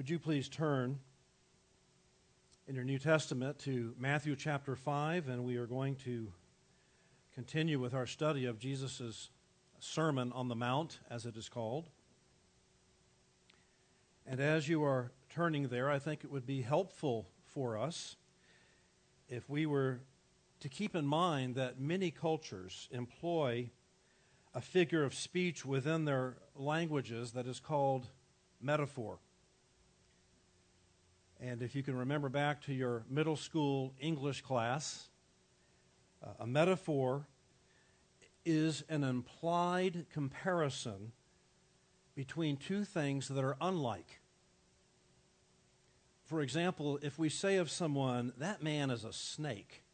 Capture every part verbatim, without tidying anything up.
Would you please turn in your New Testament to Matthew chapter five, and we are going to continue with our study of Jesus' Sermon on the Mount, as it is called. And as you are turning there, I think it would be helpful for us if we were to keep in mind that many cultures employ a figure of speech within their languages that is called metaphor. And if you can remember back to your middle school English class, uh, a metaphor is an implied comparison between two things that are unlike. For example, if we say of someone, that man is a snake,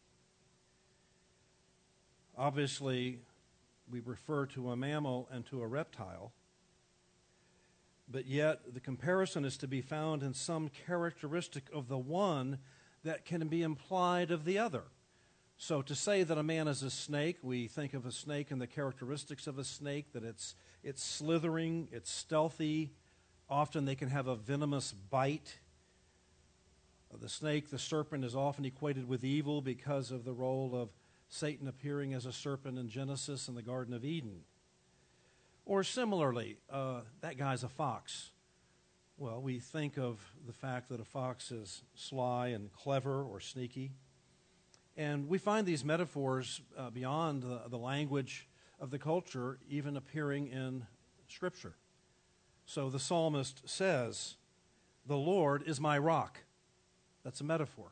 obviously we refer to a mammal and to a reptile, but yet the comparison is to be found in some characteristic of the one that can be implied of the other. So to say that a man is a snake, we think of a snake and the characteristics of a snake, that it's it's slithering, it's stealthy. Often they can have a venomous bite. The snake, the serpent, is often equated with evil because of the role of Satan appearing as a serpent in Genesis in the Garden of Eden. Or similarly, uh, that guy's a fox. Well, we think of the fact that a fox is sly and clever or sneaky. And we find these metaphors uh, beyond the, the language of the culture even appearing in Scripture. So the psalmist says, "The Lord is my rock." That's a metaphor.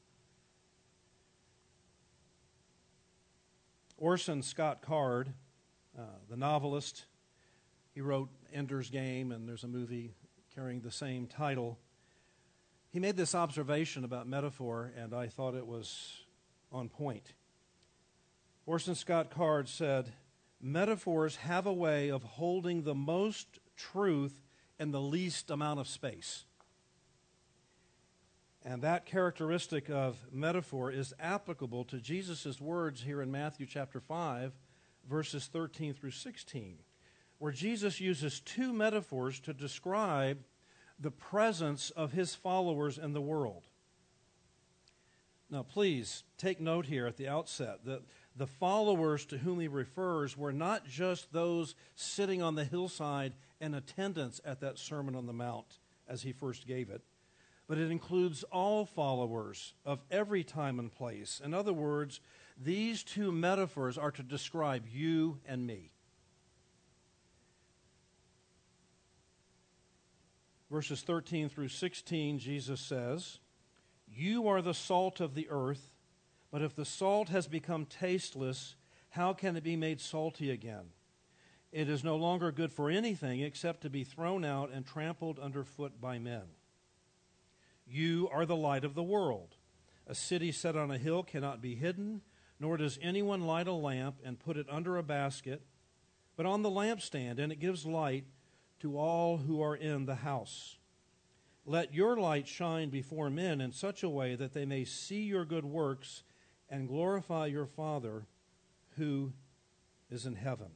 Orson Scott Card, uh, the novelist, he wrote Ender's Game, and there's a movie carrying the same title. He made this observation about metaphor, and I thought it was on point. Orson Scott Card said, "Metaphors have a way of holding the most truth in the least amount of space." And that characteristic of metaphor is applicable to Jesus' words here in Matthew chapter five, verses thirteen through sixteen, where Jesus uses two metaphors to describe the presence of his followers in the world. Now, please take note here at the outset that the followers to whom he refers were not just those sitting on the hillside in attendance at that Sermon on the Mount as he first gave it, but it includes all followers of every time and place. In other words, these two metaphors are to describe you and me. Verses thirteen through sixteen, Jesus says, "You are the salt of the earth, but if the salt has become tasteless, how can it be made salty again? It is no longer good for anything except to be thrown out and trampled underfoot by men. You are the light of the world. A city set on a hill cannot be hidden, nor does anyone light a lamp and put it under a basket, but on the lampstand, and it gives light to all who are in the house. Let your light shine before men in such a way that they may see your good works and glorify your Father who is in heaven."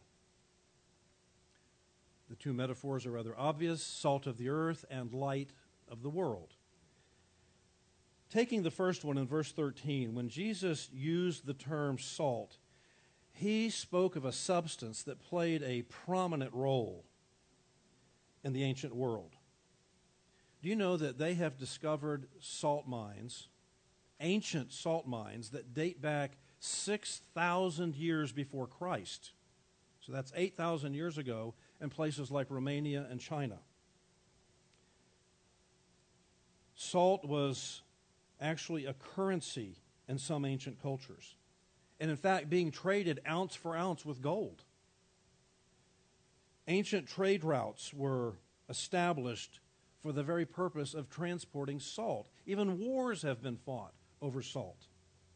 The two metaphors are rather obvious: salt of the earth and light of the world. Taking the first one in verse thirteen, when Jesus used the term salt, he spoke of a substance that played a prominent role in the ancient world. Do you know that they have discovered salt mines, ancient salt mines, that date back six thousand years before Christ? So that's eight thousand years ago in places like Romania and China. Salt was actually a currency in some ancient cultures, and in fact being traded ounce for ounce with gold. Ancient trade routes were established for the very purpose of transporting salt. Even wars have been fought over salt.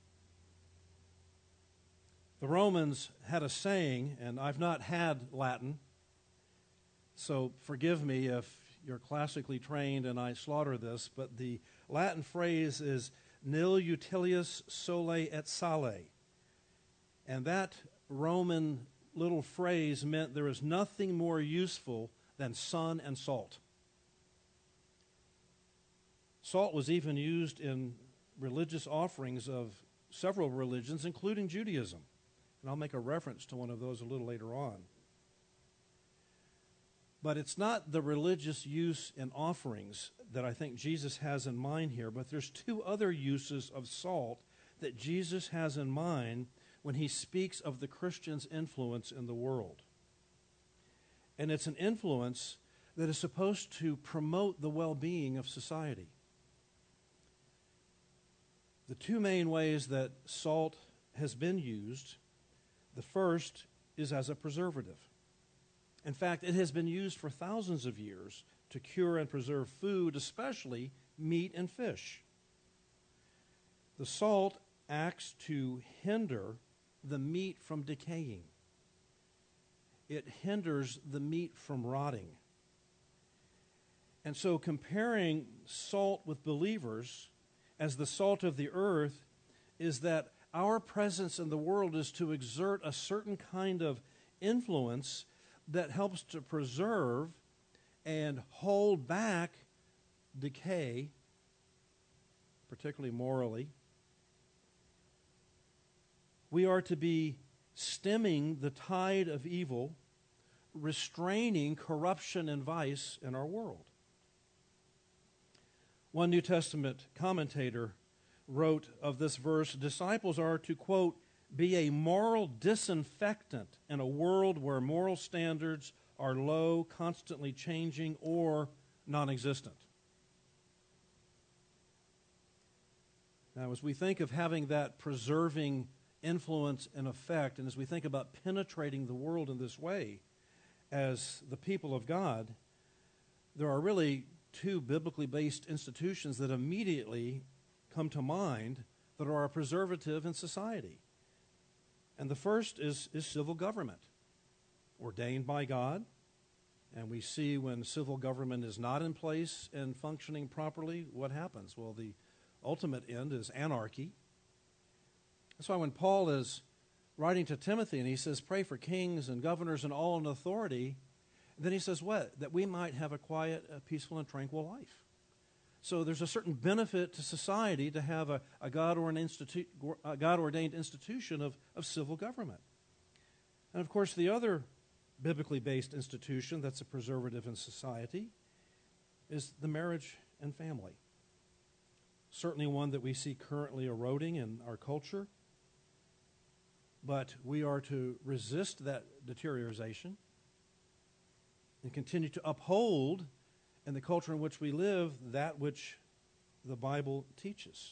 The Romans had a saying, and I've not had Latin, so forgive me if you're classically trained and I slaughter this, but the Latin phrase is "nil utilius sole et sale." And that Roman little phrase meant there is nothing more useful than sun and salt. Salt was even used in religious offerings of several religions, including Judaism. And I'll make a reference to one of those a little later on. But it's not the religious use in offerings that I think Jesus has in mind here, but there's two other uses of salt that Jesus has in mind when he speaks of the Christian's influence in the world. And it's an influence that is supposed to promote the well-being of society. The two main ways that salt has been used, the first is as a preservative. In fact, it has been used for thousands of years to cure and preserve food, especially meat and fish. The salt acts to hinder the meat from decaying. It hinders the meat from rotting. And so comparing salt with believers as the salt of the earth is that our presence in the world is to exert a certain kind of influence that helps to preserve and hold back decay, particularly morally. We are to be stemming the tide of evil, restraining corruption and vice in our world. One New Testament commentator wrote of this verse, disciples are to, quote, be a moral disinfectant in a world where moral standards are low, constantly changing, or non-existent. Now, as we think of having that preserving influence and effect, and as we think about penetrating the world in this way, as the people of God, there are really two biblically based institutions that immediately come to mind that are a preservative in society. And the first is, is civil government, ordained by God. And we see when civil government is not in place and functioning properly, what happens? Well, the ultimate end is anarchy. That's why when Paul is writing to Timothy and he says, pray for kings and governors and all in authority, then he says what? That we might have a quiet, a peaceful, and tranquil life. So there's a certain benefit to society to have a, a God-ordained, institu- a God-ordained institution of, of civil government. And of course, the other biblically based institution that's a preservative in society is the marriage and family. Certainly one that we see currently eroding in our culture. But we are to resist that deterioration and continue to uphold in the culture in which we live that which the Bible teaches.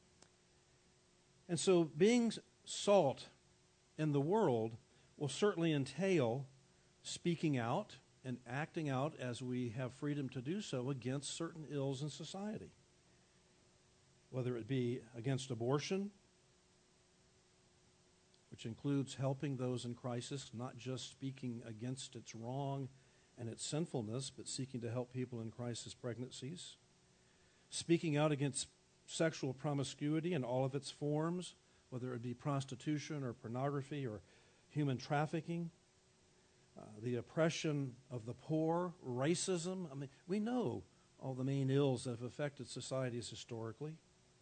And so being salt in the world will certainly entail speaking out and acting out as we have freedom to do so against certain ills in society, whether it be against abortion, which includes helping those in crisis, not just speaking against its wrong and its sinfulness, but seeking to help people in crisis pregnancies. Speaking out against sexual promiscuity in all of its forms, whether it be prostitution or pornography or human trafficking. Uh, the oppression of the poor, racism. I mean, we know all the main ills that have affected societies historically.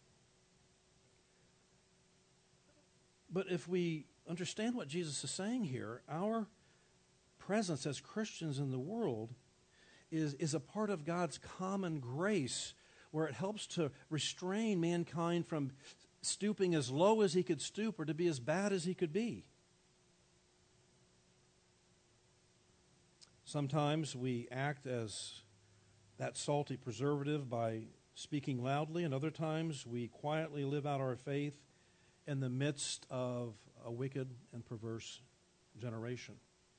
But if we understand what Jesus is saying here, our presence as Christians in the world is, is a part of God's common grace, where it helps to restrain mankind from stooping as low as he could stoop or to be as bad as he could be. Sometimes we act as that salty preservative by speaking loudly, and other times we quietly live out our faith in the midst of a wicked and perverse generation.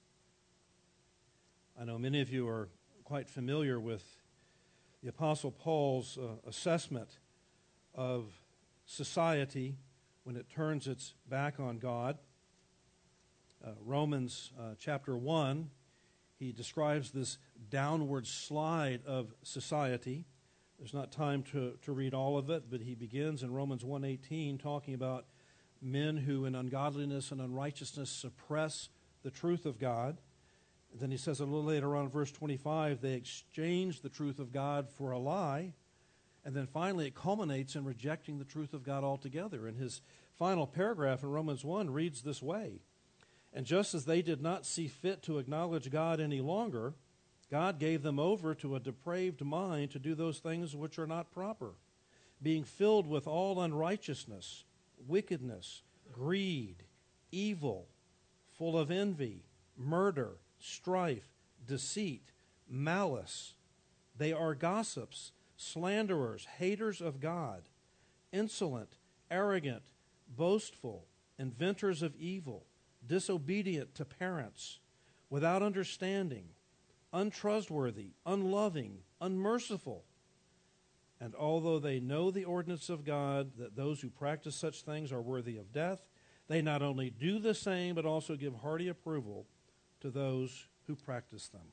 I know many of you are quite familiar with the Apostle Paul's uh, assessment of society when it turns its back on God. Uh, Romans uh, chapter one, he describes this downward slide of society. There's not time to, to read all of it, but he begins in Romans one eighteen talking about men who in ungodliness and unrighteousness suppress the truth of God. And then he says a little later on in verse twenty-five, they exchange the truth of God for a lie And then finally it culminates in rejecting the truth of God altogether. And his final paragraph in Romans one reads this way: "And just as they did not see fit to acknowledge God any longer, God gave them over to a depraved mind to do those things which are not proper, being filled with all unrighteousness, wickedness, greed, evil, full of envy, murder, strife, deceit, malice. They are gossips, slanderers, haters of God, insolent, arrogant, boastful, inventors of evil, disobedient to parents, without understanding, untrustworthy, unloving, unmerciful. And although they know the ordinance of God, that those who practice such things are worthy of death, they not only do the same, but also give hearty approval to those who practice them."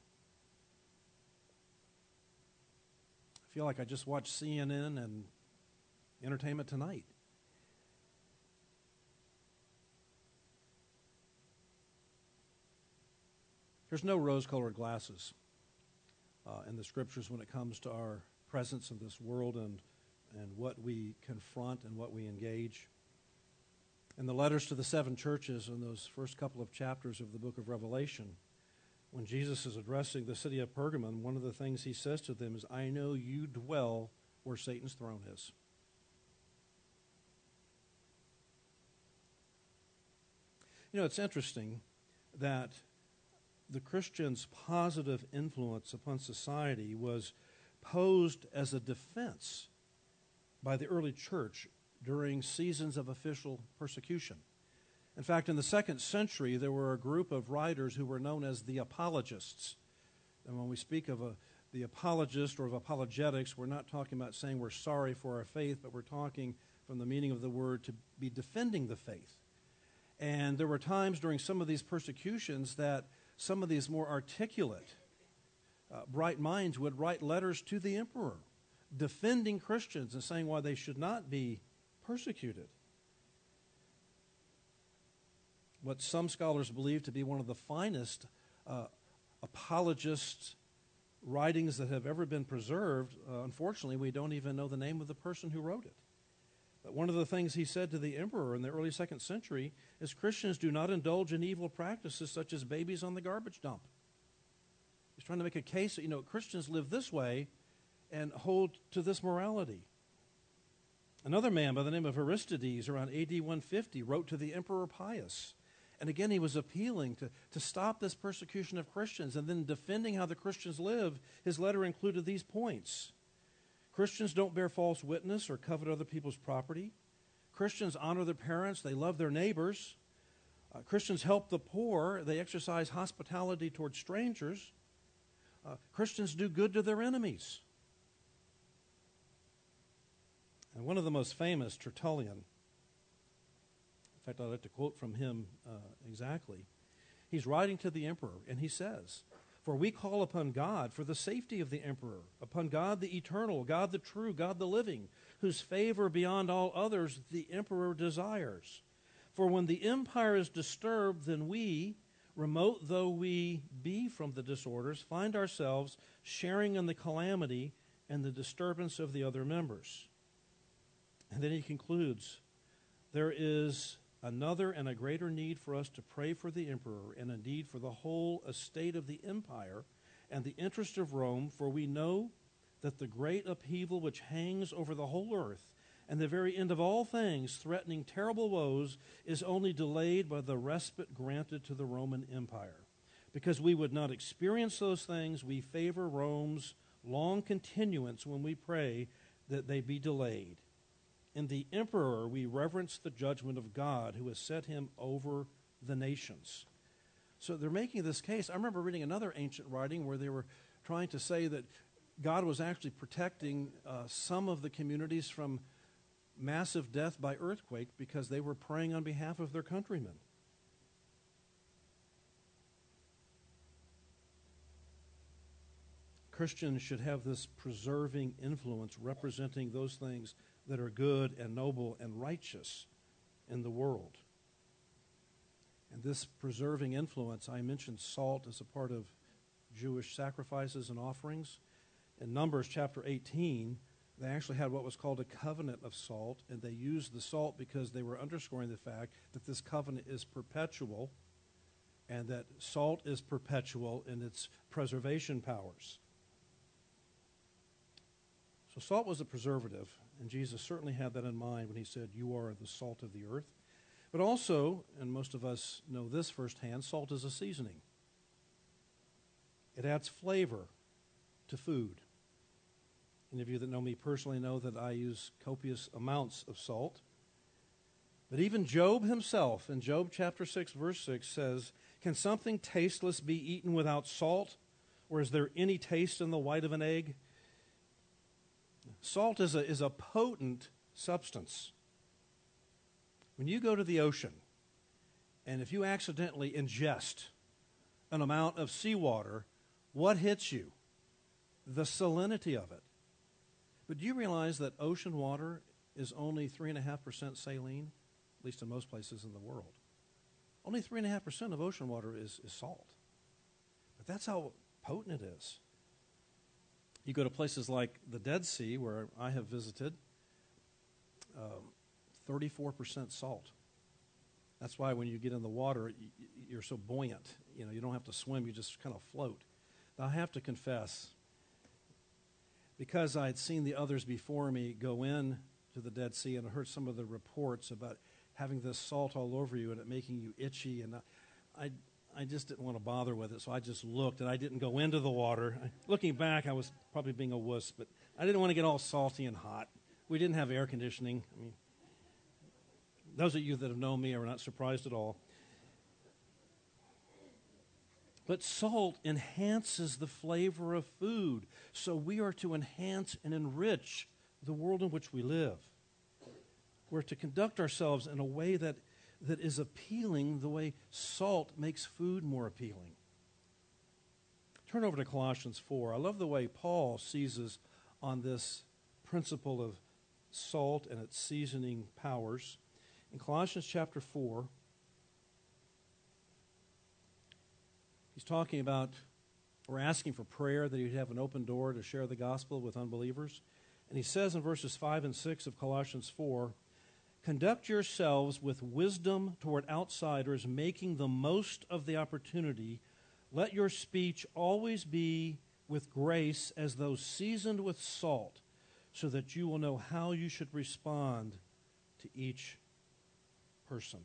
I feel like I just watched C N N and Entertainment Tonight. There's no rose-colored glasses uh, in the Scriptures when it comes to our presence in this world and, and what we confront and what we engage. In the letters to the seven churches in those first couple of chapters of the book of Revelation, when Jesus is addressing the city of Pergamon, one of the things he says to them is, "I know you dwell where Satan's throne is." You know, it's interesting that the Christian's positive influence upon society was posed as a defense by the early church during seasons of official persecution. In fact, in the second century, there were a group of writers who were known as the apologists. And when we speak of a, the apologist or of apologetics, we're not talking about saying we're sorry for our faith, but we're talking from the meaning of the word to be defending the faith. And there were times during some of these persecutions that some of these more articulate, uh, bright minds would write letters to the emperor defending Christians and saying why they should not be persecuted. What some scholars believe to be one of the finest uh, apologist writings that have ever been preserved. Uh, unfortunately, we don't even know the name of the person who wrote it. But one of the things he said to the emperor in the early second century is Christians do not indulge in evil practices such as babies on the garbage dump. He's trying to make a case that, you know, Christians live this way and hold to this morality. Another man by the name of Aristides, around A D one fifty, wrote to the Emperor Pius. And again, he was appealing to, to stop this persecution of Christians. And then defending how the Christians live, his letter included these points. Christians don't bear false witness or covet other people's property. Christians honor their parents. They love their neighbors. Uh, Christians help the poor. They exercise hospitality toward strangers. Uh, Christians do good to their enemies. And one of the most famous, Tertullian, in fact, I'd like to quote from him uh, exactly. He's writing to the emperor, and he says, "For we call upon God for the safety of the emperor, upon God the eternal, God the true, God the living, whose favor beyond all others the emperor desires. For when the empire is disturbed, then we, remote though we be from the disorders, find ourselves sharing in the calamity and the disturbance of the other members." And then he concludes, "There is another and a greater need for us to pray for the emperor and indeed for the whole estate of the empire and the interest of Rome, for we know that the great upheaval which hangs over the whole earth and the very end of all things, threatening terrible woes, is only delayed by the respite granted to the Roman Empire. Because we would not experience those things, we favor Rome's long continuance when we pray that they be delayed. In the emperor, we reverence the judgment of God who has set him over the nations." So they're making this case. I remember reading another ancient writing where they were trying to say that God was actually protecting uh, some of the communities from massive death by earthquake because they were praying on behalf of their countrymen. Christians should have this preserving influence representing those things that are good and noble and righteous in the world. And this preserving influence, I mentioned salt as a part of Jewish sacrifices and offerings. In Numbers chapter eighteen, They actually had what was called a covenant of salt, and they used the salt because they were underscoring the fact that this covenant is perpetual and that salt is perpetual in its preservation powers. So salt was a preservative, and Jesus certainly had that in mind when he said, "You are the salt of the earth." But also, and most of us know this firsthand, salt is a seasoning. It adds flavor to food. Any of you that know me personally know that I use copious amounts of salt. But even Job himself, in Job chapter six, verse six, says, "Can something tasteless be eaten without salt? Or is there any taste in the white of an egg?" Salt is a, is a potent substance. When you go to the ocean, and if you accidentally ingest an amount of seawater, what hits you? The salinity of it. But do you realize that ocean water is only three point five percent saline, at least in most places in the world? Only three point five percent of ocean water is, is salt. But that's how potent it is. You go to places like the Dead Sea, where I have visited, um, thirty-four percent salt. That's why when you get in the water, you're so buoyant. You know, you don't have to swim, you just kind of float. Now, I have to confess, because I had seen the others before me go in to the Dead Sea and I heard some of the reports about having this salt all over you and it making you itchy, and I, I just didn't want to bother with it, so I just looked, and I didn't go into the water. Looking back, I was probably being a wuss, but I didn't want to get all salty and hot. We didn't have air conditioning. I mean, those of you that have known me are not surprised at all. But salt enhances the flavor of food, so we are to enhance and enrich the world in which we live. We're to conduct ourselves in a way that, that is appealing, the way salt makes food more appealing. Turn over to Colossians four. I love the way Paul seizes on this principle of salt and its seasoning powers. In Colossians chapter four, he's talking about, or asking for prayer that he'd have an open door to share the gospel with unbelievers. And he says in verses five and six of Colossians four, "Conduct yourselves with wisdom toward outsiders, making the most of the opportunity. Let your speech always be with grace, as though seasoned with salt, so that you will know how you should respond to each person."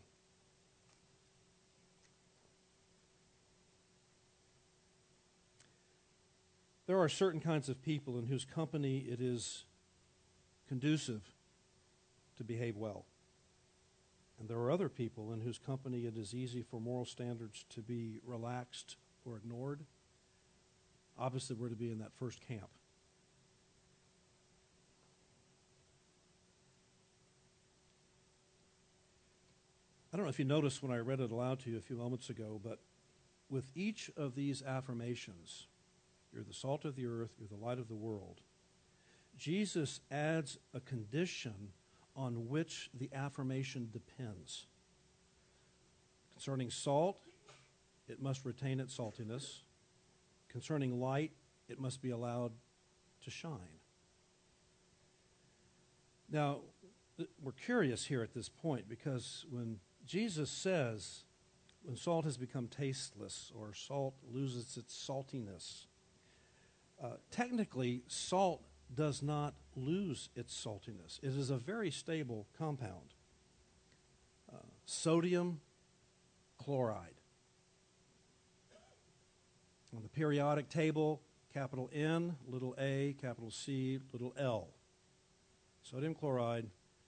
There are certain kinds of people in whose company it is conducive to behave well. And there are other people in whose company it is easy for moral standards to be relaxed or ignored. Obviously, we're to be in that first camp. I don't know if you noticed when I read it aloud to you a few moments ago, but with each of these affirmations, you're the salt of the earth, you're the light of the world, Jesus adds a condition on which the affirmation depends. Concerning salt, it must retain its saltiness. Concerning light, it must be allowed to shine. Now, th- we're curious here at this point, because when Jesus says, when salt has become tasteless or salt loses its saltiness, uh, technically, salt does not lose its saltiness. It is a very stable compound. Uh, sodium chloride. On the periodic table, capital N, little a, capital C, little L. Sodium chloride.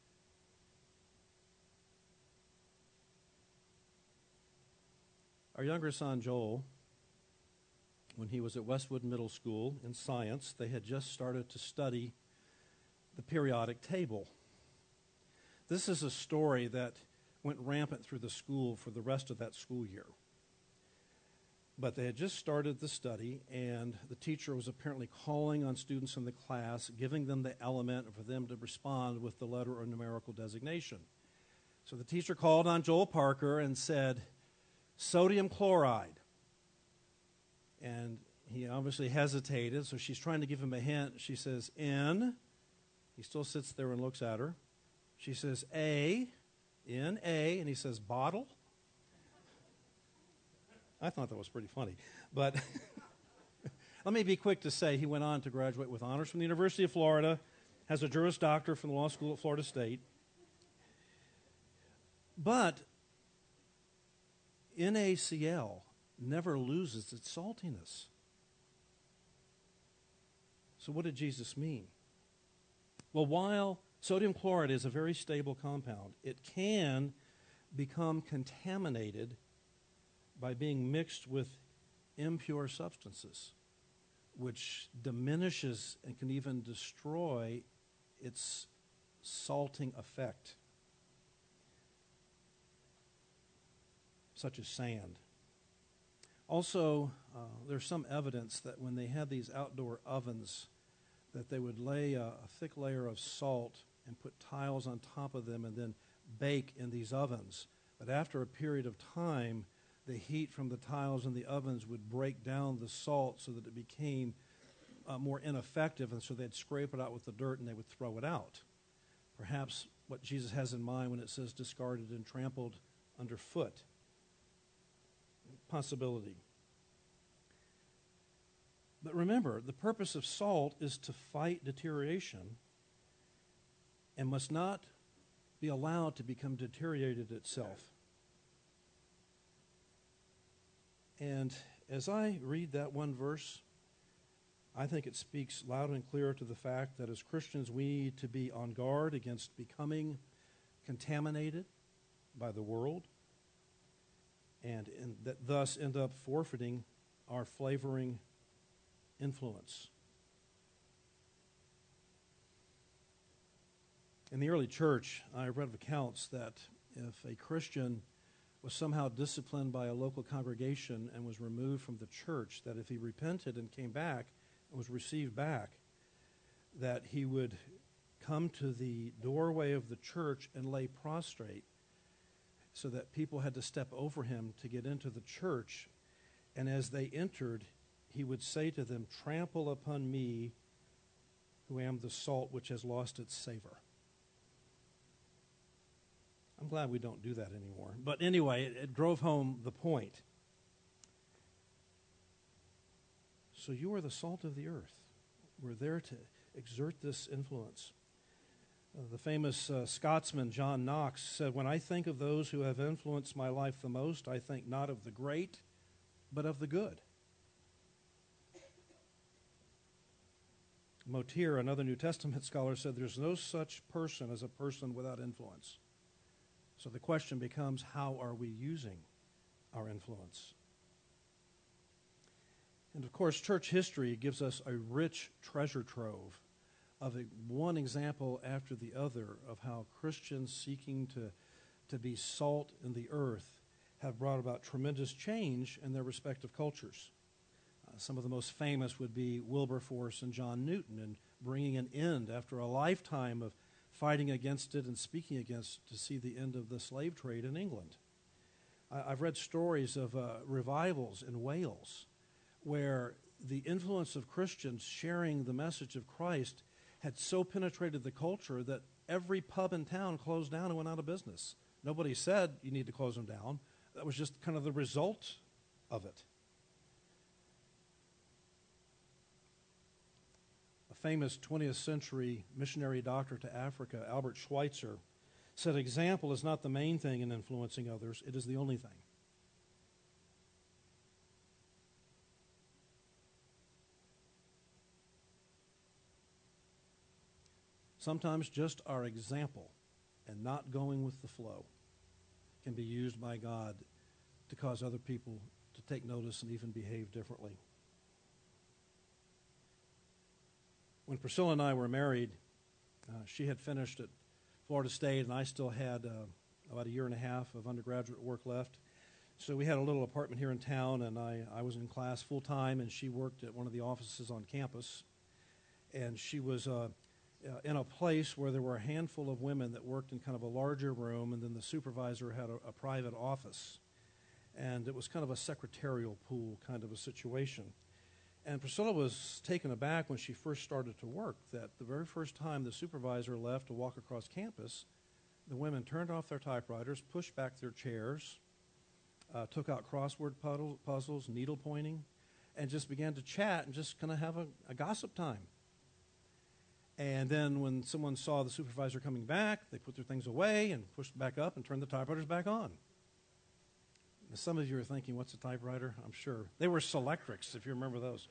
Our younger son, Joel, when he was at Westwood Middle School in science, they had just started to study the periodic table. This is a story that went rampant through the school for the rest of that school year. But they had just started the study, and the teacher was apparently calling on students in the class, giving them the element for them to respond with the letter or numerical designation. So the teacher called on Joel Parker and said, "Sodium chloride." And he obviously hesitated, so she's trying to give him a hint. She says, N, He still sits there and looks at her. She says, A, in A, and he says, bottle? I thought that was pretty funny. But let me be quick to say he went on to graduate with honors from the University of Florida, has a Juris Doctor from the Law School at Florida State. But N A C L never loses its saltiness. So what did Jesus mean? Well, while sodium chloride is a very stable compound, it can become contaminated by being mixed with impure substances, which diminishes and can even destroy its salting effect, such as sand. Also, uh, there's some evidence that when they had these outdoor ovens, that they would lay a, a thick layer of salt and put tiles on top of them and then bake in these ovens. But after a period of time, the heat from the tiles in the ovens would break down the salt so that it became uh, more ineffective, and so they'd scrape it out with the dirt and they would throw it out. Perhaps what Jesus has in mind when it says discarded and trampled underfoot. Possibility. But remember, the purpose of salt is to fight deterioration and must not be allowed to become deteriorated itself. And as I read that one verse, I think it speaks loud and clear to the fact that as Christians we need to be on guard against becoming contaminated by the world, and in, that thus end up forfeiting our flavoring influence. In the early church, I read of accounts that if a Christian was somehow disciplined by a local congregation and was removed from the church, that if he repented and came back and was received back, that he would come to the doorway of the church and lay prostrate, so that people had to step over him to get into the church. And as they entered, he would say to them, "Trample upon me, who am the salt which has lost its savor." I'm glad we don't do that anymore. But anyway, it, it drove home the point. So you are the salt of the earth. We're there to exert this influence. Uh, the famous uh, Scotsman John Knox said, "When I think of those who have influenced my life the most, I think not of the great, but of the good." Motir, another New Testament scholar, said there's no such person as a person without influence. So the question becomes, how are we using our influence? And of course, church history gives us a rich treasure trove of a, one example after the other of how Christians seeking to, to be salt in the earth have brought about tremendous change in their respective cultures. Uh, some of the most famous would be Wilberforce and John Newton, and bringing an end after a lifetime of fighting against it and speaking against to see the end of the slave trade in England. I, I've read stories of uh, revivals in Wales where the influence of Christians sharing the message of Christ had so penetrated the culture that every pub in town closed down and went out of business. Nobody said you need to close them down. That was just kind of the result of it. A famous twentieth century missionary doctor to Africa, Albert Schweitzer, said example is not the main thing in influencing others, it is the only thing. Sometimes just our example and not going with the flow can be used by God to cause other people to take notice and even behave differently. When Priscilla and I were married, uh, she had finished at Florida State, and I still had uh, about a year and a half of undergraduate work left. So we had a little apartment here in town, and I, I was in class full-time, and she worked at one of the offices on campus. And she was uh, uh, in a place where there were a handful of women that worked in kind of a larger room, and then the supervisor had a, a private office. And it was kind of a secretarial pool kind of a situation. And Priscilla was taken aback when she first started to work that the very first time the supervisor left to walk across campus, the women turned off their typewriters, pushed back their chairs, uh, took out crossword puddle, puzzles, needle pointing, and just began to chat and just kind of have a, a gossip time. And then when someone saw the supervisor coming back, they put their things away and pushed back up and turned the typewriters back on. Now, some of you are thinking, what's a typewriter? I'm sure. They were Selectrics, if you remember those.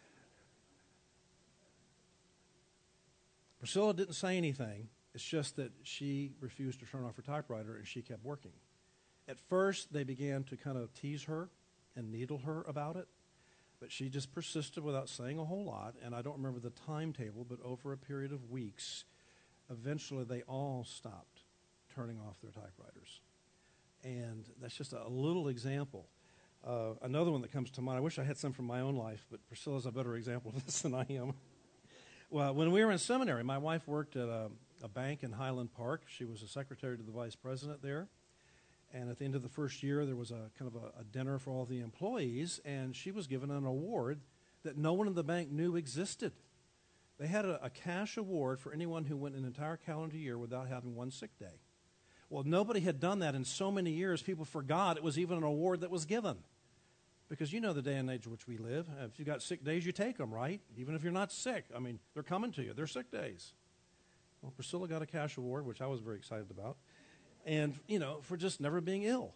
Priscilla didn't say anything. It's just that she refused to turn off her typewriter, and she kept working. At first, they began to kind of tease her and needle her about it, but she just persisted without saying a whole lot, and I don't remember the timetable, but over a period of weeks, eventually they all stopped turning off their typewriters. And that's just a little example. Uh, another one that comes to mind, I wish I had some from my own life, but Priscilla's a better example of this than I am. Well, when we were in seminary, my wife worked at a, a bank in Highland Park. She was a secretary to the vice president there. And at the end of the first year, there was a kind of a, a dinner for all the employees, and she was given an award that no one in the bank knew existed. They had a, a cash award for anyone who went an entire calendar year without having one sick day. Well, nobody had done that in so many years, people forgot it was even an award that was given. Because you know the day and age in which we live. If you've got sick days, you take them, right? Even if you're not sick. I mean, they're coming to you. They're sick days. Well, Priscilla got a cash award, which I was very excited about. And, you know, for just never being ill.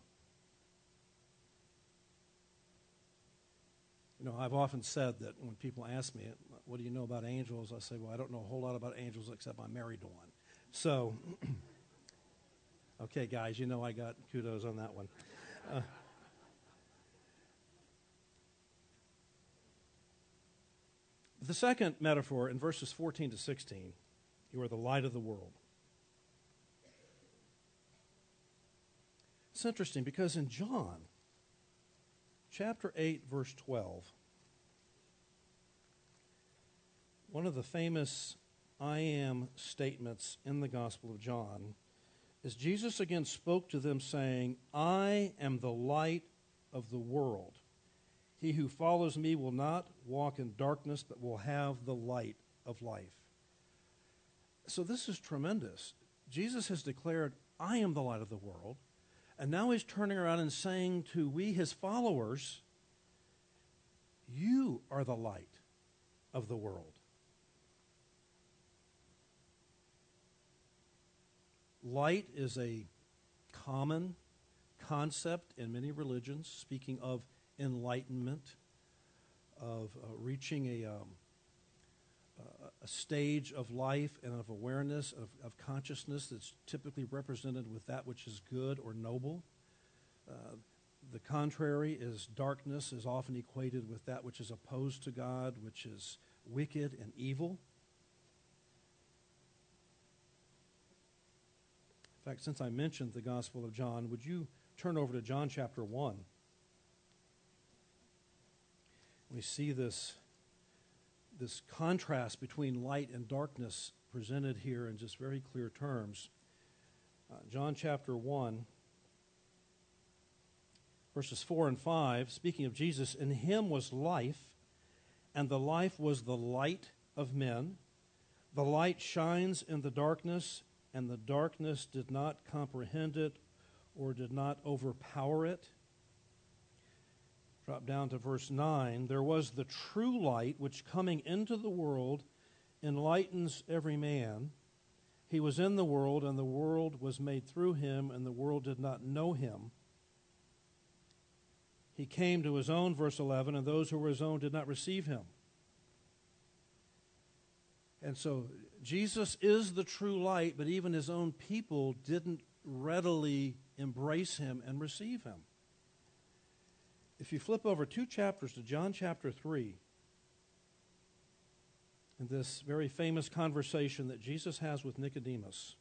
You know, I've often said that when people ask me, what do you know about angels? I say, well, I don't know a whole lot about angels except I'm married to one. So, okay, guys, you know I got kudos on that one. Uh, The second metaphor in verses fourteen to sixteen, you are the light of the world. It's interesting because in John, chapter eight, verse twelve, one of the famous I am statements in the Gospel of John is Jesus again spoke to them saying, I am the light of the world. He who follows me will not walk in darkness, but will have the light of life. So this is tremendous. Jesus has declared, I am the light of the world. And now he's turning around and saying to we, his followers, you are the light of the world. Light is a common concept in many religions, speaking of enlightenment, of uh, reaching a, um, uh, a stage of life and of awareness, of, of consciousness that's typically represented with that which is good or noble. Uh, the contrary is darkness is often equated with that which is opposed to God, which is wicked and evil. In fact, since I mentioned the Gospel of John, would you turn over to John chapter one? We see this, this contrast between light and darkness presented here in just very clear terms. Uh, John chapter one, verses four and five, speaking of Jesus, in him was life, and the life was the light of men. The light shines in the darkness, and the darkness did not comprehend it or did not overpower it. Drop down to verse nine. There was the true light, which coming into the world enlightens every man. He was in the world, and the world was made through him, and the world did not know him. He came to his own, verse eleven, and those who were his own did not receive him. And so Jesus is the true light, but even his own people didn't readily embrace him and receive him. If you flip over two chapters to John chapter three, in this very famous conversation that Jesus has with Nicodemus,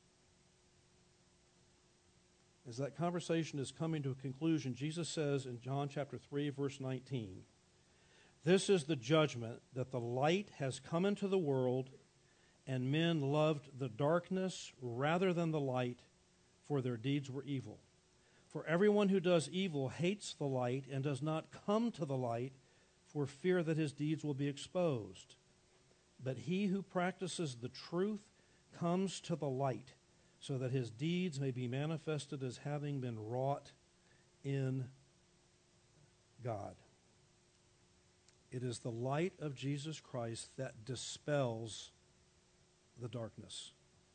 as that conversation is coming to a conclusion, Jesus says in John chapter three, verse nineteen, this is the judgment, that the light has come into the world, and men loved the darkness rather than the light, for their deeds were evil. For everyone who does evil hates the light and does not come to the light, for fear that his deeds will be exposed. But he who practices the truth comes to the light, so that his deeds may be manifested as having been wrought in God. It is the light of Jesus Christ that dispels the darkness.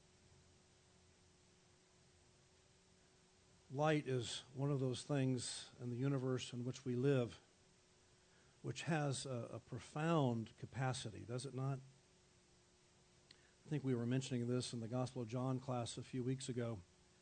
Light is one of those things in the universe in which we live which has a, a profound capacity, does it not? I think we were mentioning this in the Gospel of John class a few weeks ago.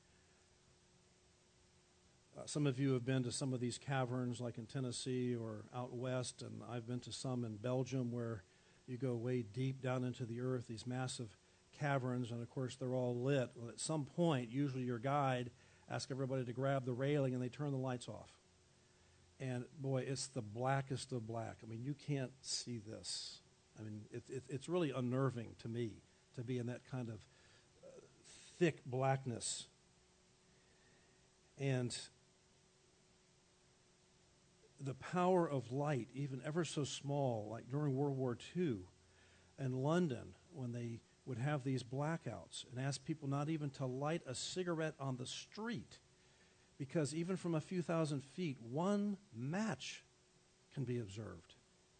Uh, some of you have been to some of these caverns like in Tennessee or out west, and I've been to some in Belgium where you go way deep down into the earth, these massive caverns, and of course they're all lit. Well, at some point, usually your guide asks everybody to grab the railing and they turn the lights off. And boy, it's the blackest of black. I mean, you can't see this. I mean, it, it, it's really unnerving to me to be in that kind of uh, thick blackness. And the power of light, even ever so small, like during World War Two in London, when they would have these blackouts and ask people not even to light a cigarette on the street, because even from a few thousand feet, one match can be observed.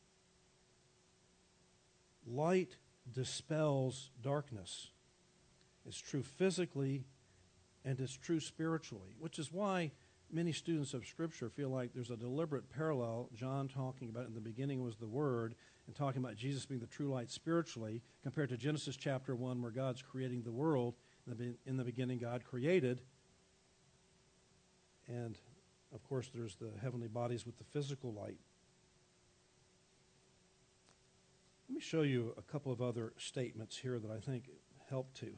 Light dispels darkness. It's true physically and it's true spiritually, which is why many students of Scripture feel like there's a deliberate parallel. John talking about in the beginning was the Word, and talking about Jesus being the true light spiritually, compared to Genesis chapter one, where God's creating the world. In the beginning, God created. And, of course, there's the heavenly bodies with the physical light. Let me show you a couple of other statements here that I think help to.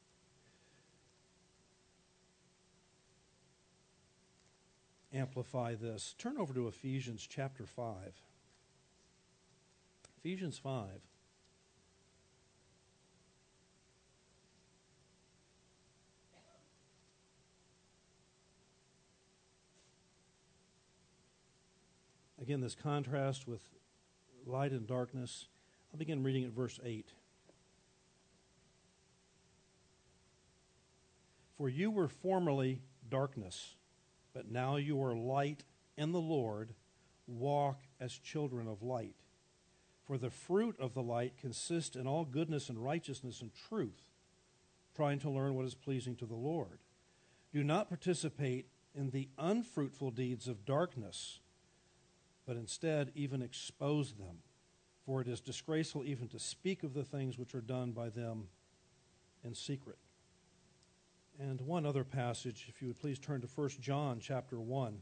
Amplify this. Turn over to Ephesians chapter five. Ephesians five. Again, this contrast with light and darkness. I'll begin reading at verse eight. For you were formerly darkness, but now you are light in the Lord. Walk as children of light. For the fruit of the light consists in all goodness and righteousness and truth, trying to learn what is pleasing to the Lord. Do not participate in the unfruitful deeds of darkness, but instead even expose them. For it is disgraceful even to speak of the things which are done by them in secret. And one other passage, if you would please turn to First John chapter one.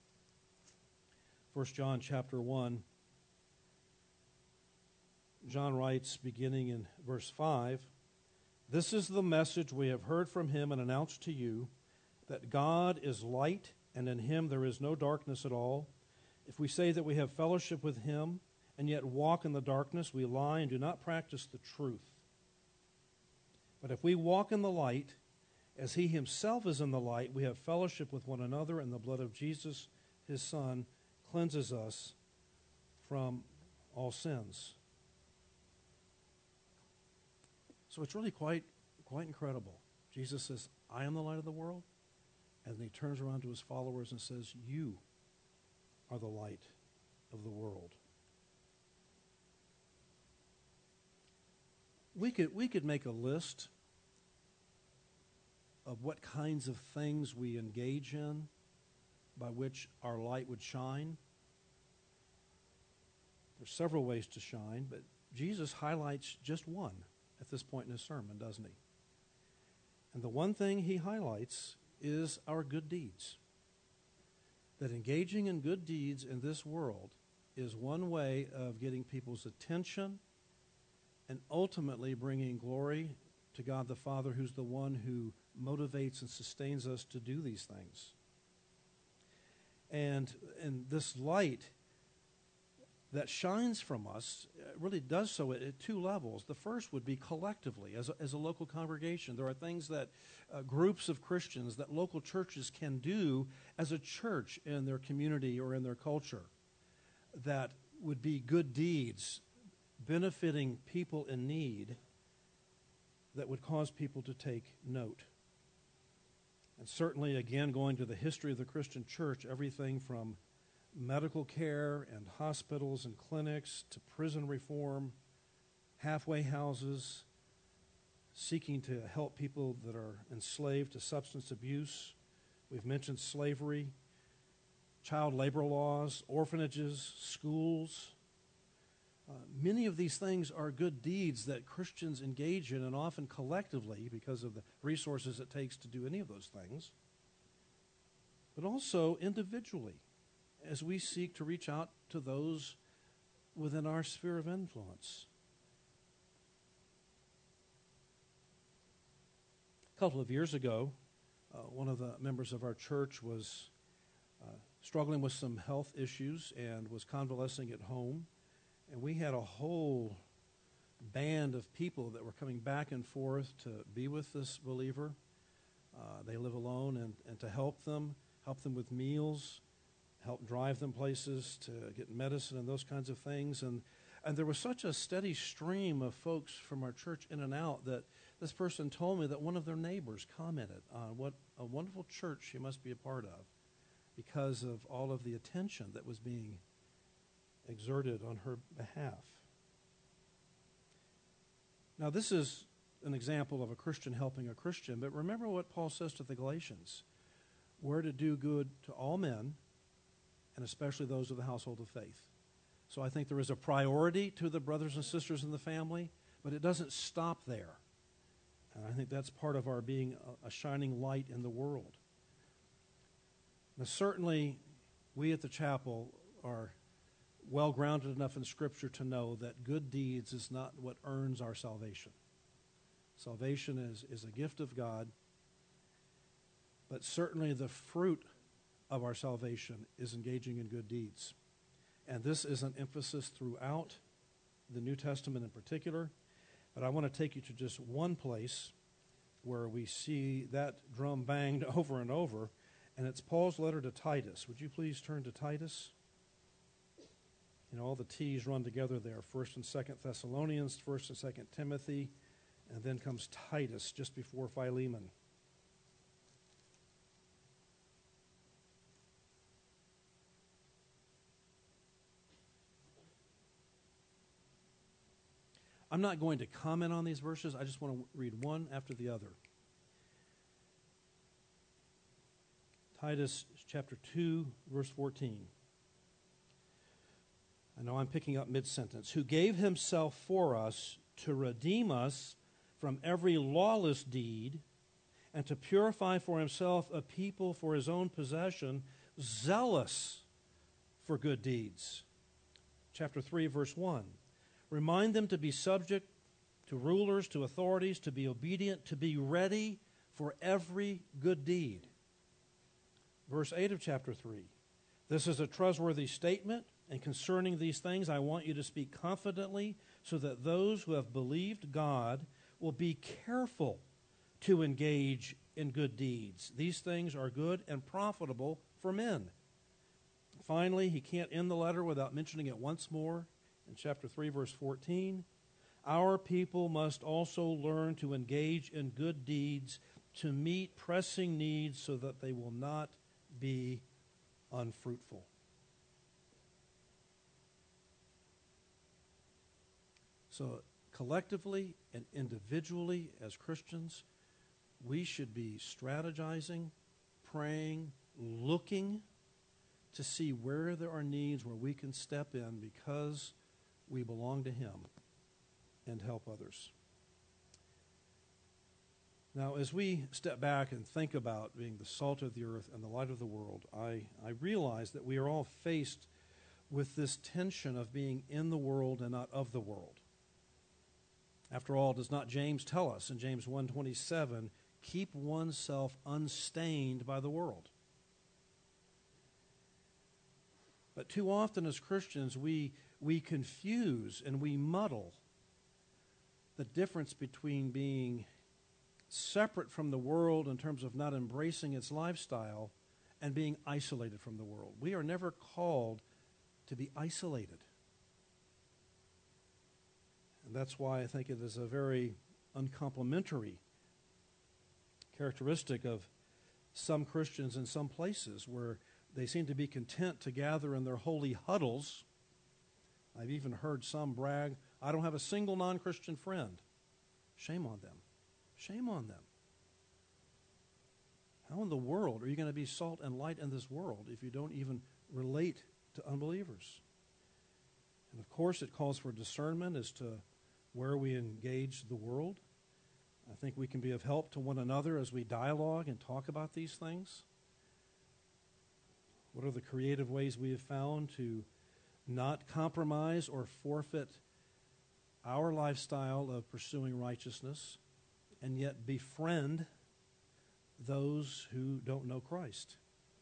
First John chapter one. John writes, beginning in verse five, "This is the message we have heard from him and announced to you, that God is light, and in him there is no darkness at all. If we say that we have fellowship with him and yet walk in the darkness, we lie and do not practice the truth. But if we walk in the light, as he himself is in the light, we have fellowship with one another, and the blood of Jesus, his Son, cleanses us from all sins." So it's really quite, quite incredible. Jesus says, "I am the light of the world," and then he turns around to his followers and says, "You are the light of the world." We could, we could make a list of what kinds of things we engage in by which our light would shine. There's several ways to shine, but Jesus highlights just one at this point in his sermon, doesn't he? And the one thing he highlights is our good deeds. That engaging in good deeds in this world is one way of getting people's attention and ultimately bringing glory to God the Father, who's the one who motivates and sustains us to do these things. And, and this light that shines from us really does so at, at two levels. The first would be collectively, as a, as a local congregation. There are things that uh, groups of Christians, that local churches can do as a church in their community or in their culture that would be good deeds benefiting people in need that would cause people to take note. And certainly, again, going to the history of the Christian church, everything from medical care and hospitals and clinics to prison reform, halfway houses, seeking to help people that are enslaved to substance abuse. We've mentioned slavery, child labor laws, orphanages, schools. Uh, many of these things are good deeds that Christians engage in, and often collectively because of the resources it takes to do any of those things, but also individually as we seek to reach out to those within our sphere of influence. A couple of years ago, uh, one of the members of our church was uh, struggling with some health issues and was convalescing at home. And we had a whole band of people that were coming back and forth to be with this believer. Uh, they live alone, and, and to help them, help them with meals, help drive them places to get medicine and those kinds of things. And, and there was such a steady stream of folks from our church in and out that this person told me that one of their neighbors commented on what a wonderful church she must be a part of because of all of the attention that was being exerted on her behalf. Now, this is an example of a Christian helping a Christian, but remember what Paul says to the Galatians. We're to do good to all men, and especially those of the household of faith. So I think there is a priority to the brothers and sisters in the family, but it doesn't stop there. And I think that's part of our being a, a shining light in the world. Now, certainly, we at the chapel are well grounded enough in Scripture to know that good deeds is not what earns our salvation. Salvation is, is a gift of God, but certainly the fruit of our salvation is engaging in good deeds. And this is an emphasis throughout the New Testament in particular, but I want to take you to just one place where we see that drum banged over and over, and it's Paul's letter to Titus. Would you please turn to Titus? You know, all the T's run together there. First and Second Thessalonians, First and Second Timothy, and then comes Titus just before Philemon. I'm not going to comment on these verses. I just want to read one after the other. Titus chapter two, verse fourteen. I know I'm picking up mid-sentence. Who gave himself for us to redeem us from every lawless deed and to purify for himself a people for his own possession, zealous for good deeds. Chapter three, verse one. Remind them to be subject to rulers, to authorities, to be obedient, to be ready for every good deed. Verse eight of chapter three. This is a trustworthy statement, and concerning these things I want you to speak confidently so that those who have believed God will be careful to engage in good deeds. These things are good and profitable for men. Finally, he can't end the letter without mentioning it once more in chapter three, verse fourteen. Our people must also learn to engage in good deeds to meet pressing needs so that they will not be unfruitful. So collectively and individually as Christians, we should be strategizing, praying, looking to see where there are needs where we can step in because we belong to Him and help others. Now, as we step back and think about being the salt of the earth and the light of the world, I, I realize that we are all faced with this tension of being in the world and not of the world. After all, does not James tell us in James one twenty-seven, keep oneself unstained by the world? But too often as Christians, we, we confuse and we muddle the difference between being separate from the world in terms of not embracing its lifestyle and being isolated from the world. We are never called to be isolated. And that's why I think it is a very uncomplimentary characteristic of some Christians in some places where they seem to be content to gather in their holy huddles. I've even heard some brag, I don't have a single non-Christian friend. Shame on them. Shame on them. How in the world are you going to be salt and light in this world if you don't even relate to unbelievers? And of course, it calls for discernment as to where we engage the world. I think we can be of help to one another as we dialogue and talk about these things. What are the creative ways we have found to not compromise or forfeit our lifestyle of pursuing righteousness and yet befriend those who don't know Christ?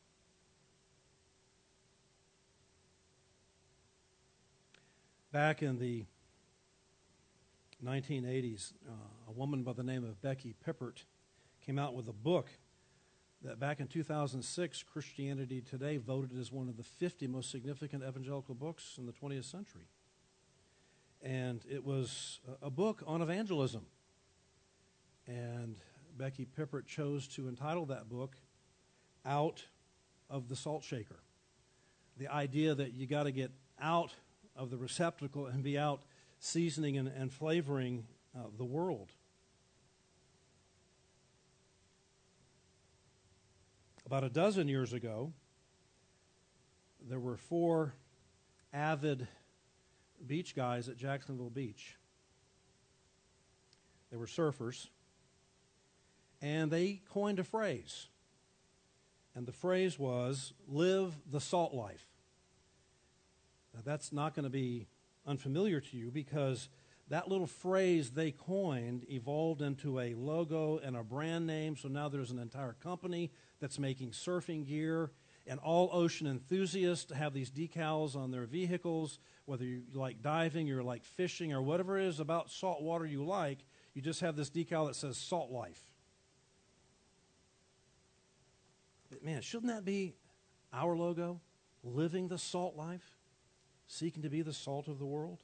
Back in the nineteen eighties, uh, a woman by the name of Becky Pippert came out with a book that back in two thousand six, Christianity Today voted as one of the fifty most significant evangelical books in the twentieth century. And it was a book on evangelism. And Becky Pippert chose to entitle that book, Out of the Salt Shaker. The idea that you got to get out of the receptacle and be out seasoning and, and flavoring uh, the world. About a dozen years ago, there were four avid beach guys at Jacksonville Beach. They were surfers, and they coined a phrase. And the phrase was, live the salt life. Now, that's not going to be unfamiliar to you because that little phrase they coined evolved into a logo and a brand name. So now there's an entire company that's making surfing gear, and all ocean enthusiasts have these decals on their vehicles. Whether you like diving or like fishing or whatever it is about salt water you like, you just have this decal that says Salt Life. But man, shouldn't that be our logo? Living the salt life? Seeking to be the salt of the world?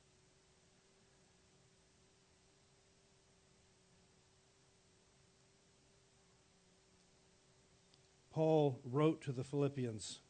Paul wrote to the Philippians,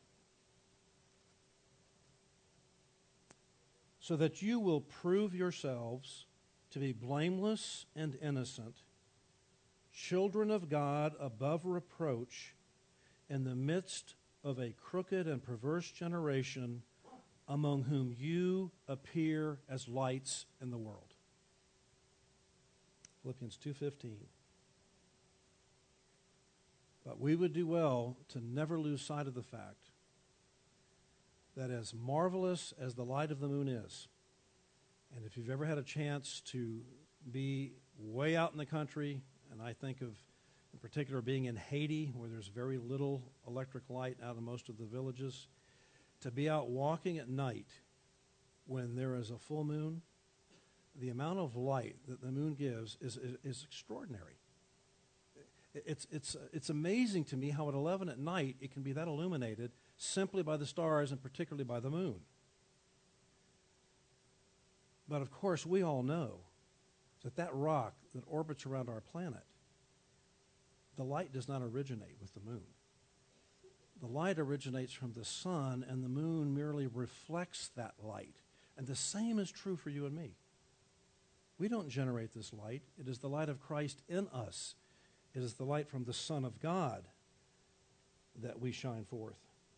so that you will prove yourselves to be blameless and innocent, children of God above reproach, in the midst of a crooked and perverse generation, among whom you appear as lights in the world. Philippians two fifteen. But we would do well to never lose sight of the fact that as marvelous as the light of the moon is, and if you've ever had a chance to be way out in the country, and I think of, in particular, being in Haiti, where there's very little electric light out in most of the villages, to be out walking at night when there is a full moon, the amount of light that the moon gives is, is, is extraordinary. It's, it's, it's amazing to me how at eleven at night it can be that illuminated simply by the stars and particularly by the moon. But of course, we all know that that rock that orbits around our planet, the light does not originate with the moon. The light originates from the sun, and the moon merely reflects that light. And the same is true for you and me. We don't generate this light. It is the light of Christ in us. It is the light from the Son of God that we shine forth.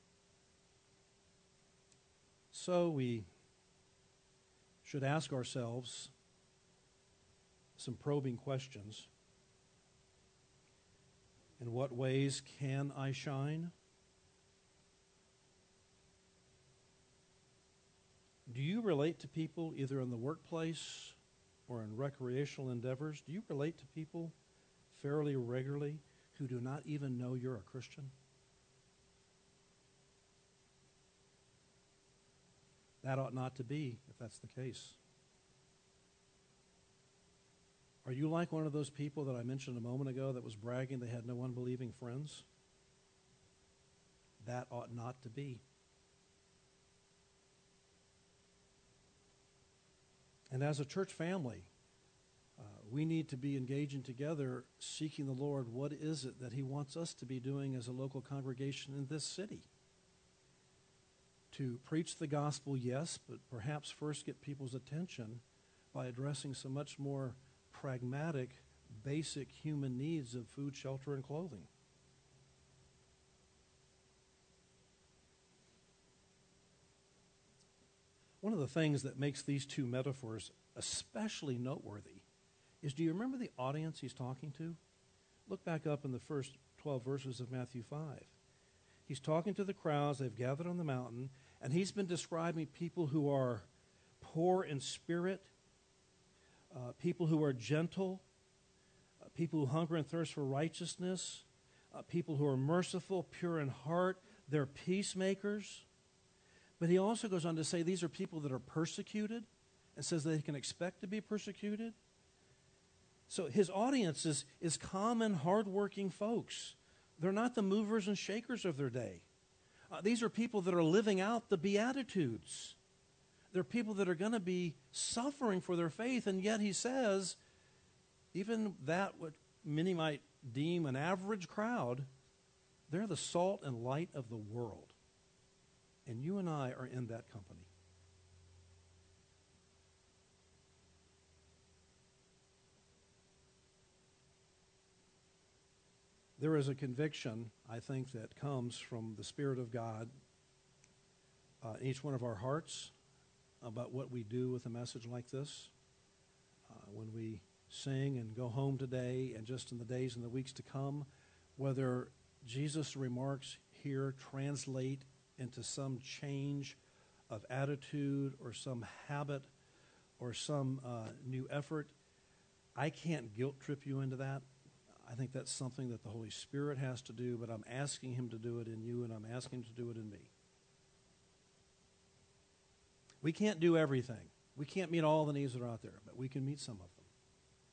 So we should ask ourselves some probing questions. In what ways can I shine? Do you relate to people either in the workplace or in recreational endeavors? Do you relate to people fairly regularly who do not even know you're a Christian? That ought not to be if that's the case. Are you like one of those people that I mentioned a moment ago that was bragging they had no unbelieving friends? That ought not to be. And as a church family, uh, we need to be engaging together, seeking the Lord. What is it that he wants us to be doing as a local congregation in this city? To preach the gospel, yes, but perhaps first get people's attention by addressing some much more pragmatic, basic human needs of food, shelter, and clothing. One of the things that makes these two metaphors especially noteworthy is, do you remember the audience he's talking to? Look back up in the first twelve verses of Matthew five. He's talking to the crowds. They've gathered on the mountain, and he's been describing people who are poor in spirit, uh, people who are gentle, uh, people who hunger and thirst for righteousness, uh, people who are merciful, pure in heart. They're peacemakers. But he also goes on to say these are people that are persecuted, and says they can expect to be persecuted. So his audience is, is common, hardworking folks. They're not the movers and shakers of their day. Uh, these are people that are living out the Beatitudes. They're people that are going to be suffering for their faith, and yet he says, even that what many might deem an average crowd, they're the salt and light of the world. And you and I are in that company. There is a conviction, I think, that comes from the Spirit of God uh, in each one of our hearts about what we do with a message like this. Uh, when we sing and go home today and just in the days and the weeks to come, whether Jesus' remarks here translate into some change of attitude or some habit or some uh, new effort, I can't guilt trip you into that. I think that's something that the Holy Spirit has to do, but I'm asking him to do it in you, and I'm asking him to do it in me. We can't do everything. We can't meet all the needs that are out there, but we can meet some of them.